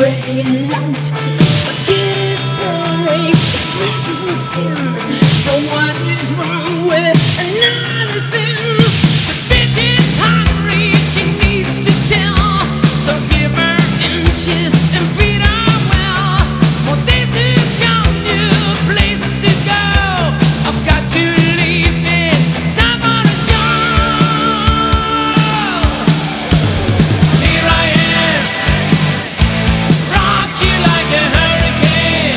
spreading light. My kid is boring, it bleaches my skin. So what is wrong with another sin? The bitch is hungry, she needs to tell. So give her inches and feed her well. More days to come, new places to go. I've got to leave, it's time for the show. Here I am, rock you like a hurricane.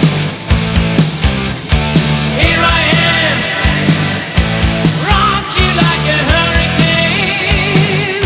Here I am, rock you like a hurricane.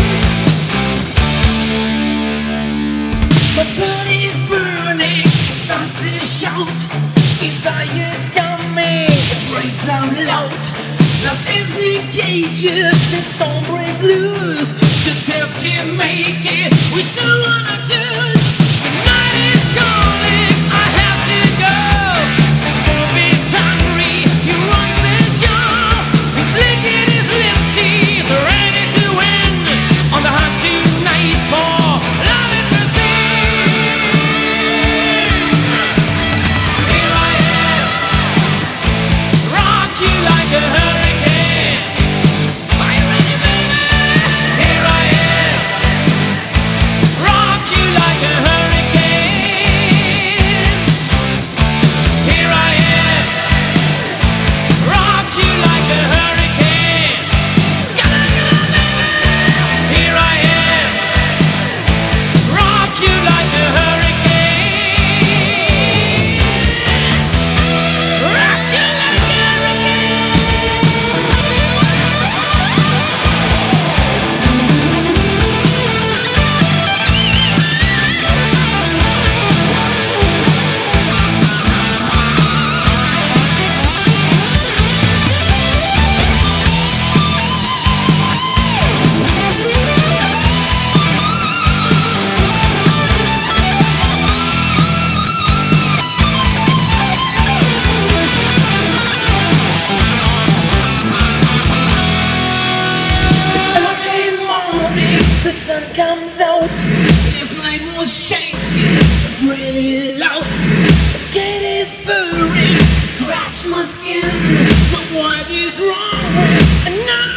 My body's burning, it starts to shout. Desire's coming, it breaks out loud. Lost is in cages, and storm breaks loose. Just have to make it, we still wanna choose. The night is calling, I have to go. The movie's hungry, he wants the show. He's licking his lips, he's ready to win. On the hunt tonight for love and mercy. Here I am, rock you like a hurricane. Are you ready, baby? Here I am, rock you like a hurricane. Here I am, rock you like a hurricane. Here I am, rock you like a hurricane. Rock you like a It's early morning, the sun comes out. This night was shaking, really loud. The cat is purring, scratch my skin. So what is wrong with another?